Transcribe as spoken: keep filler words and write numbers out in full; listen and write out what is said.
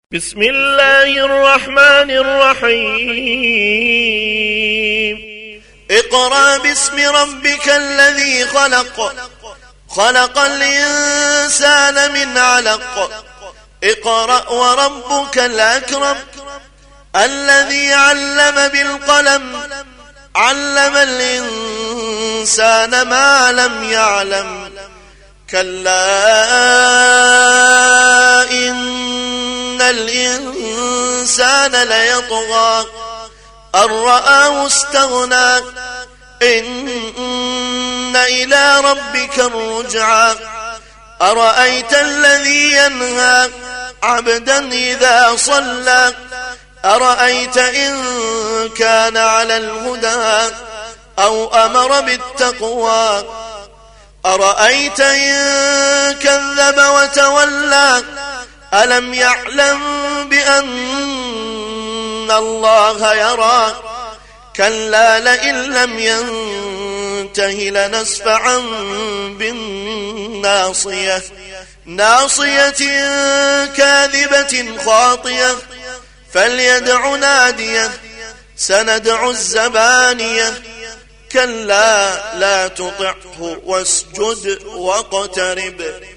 بسم الله الرحمن الرحيم اقرأ باسم ربك الذي خلق خلق الإنسان من علق اقرأ وربك الأكرم الذي علم بالقلم علم الإنسان ما لم يعلم كلا إن الإنسان ليطغى أن رآه استغنى إن إلى ربك الرجعى أرأيت الذي ينهى عبدا إذا صلى أرأيت إن كان على الهدى أو أمر بالتقوى أرأيت إن كذب وتولى ألم يعلم بأن الله يرى كلا لئن لم ينته لنسفعا بالناصية ناصية كاذبة خاطية فليدع ناديه سندع الزبانية كلا لا تطعه واسجد واقترب